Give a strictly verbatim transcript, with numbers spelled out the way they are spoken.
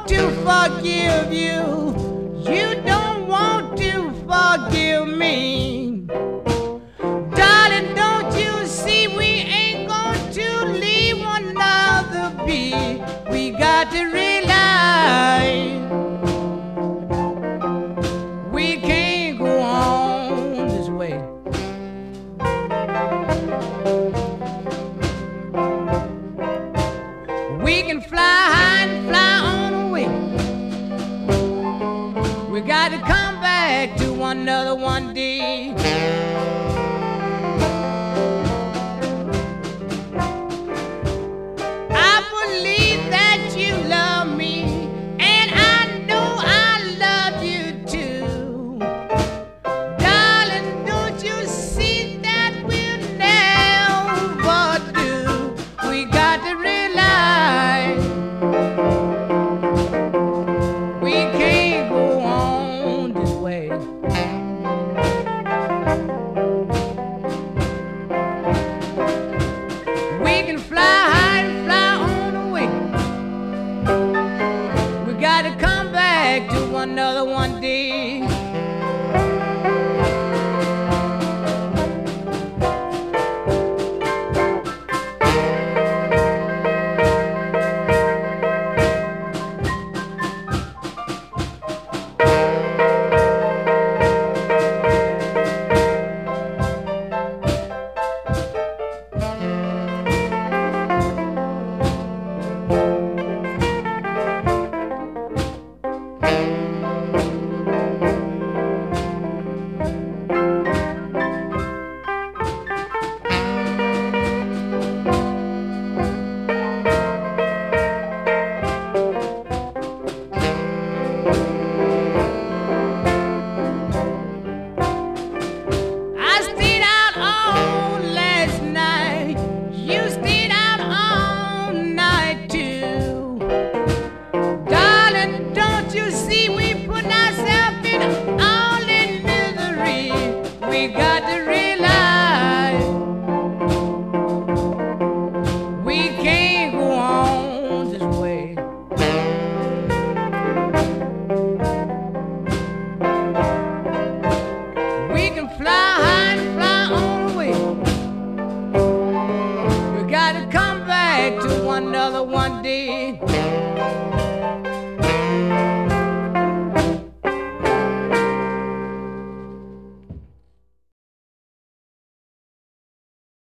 to forgive you. You don't want to forgive me. Darling, don't you see we ain't going to leave one another be? We got to realize we can't go on this way. We can fly high and fly on away. We got to come back to one another one day. I believe that you love me, and I know I love you too. Darling, don't you see that we'll never do? We got to realize we can't go on this way. We can fly high and fly on away. We gotta come back to one another one day.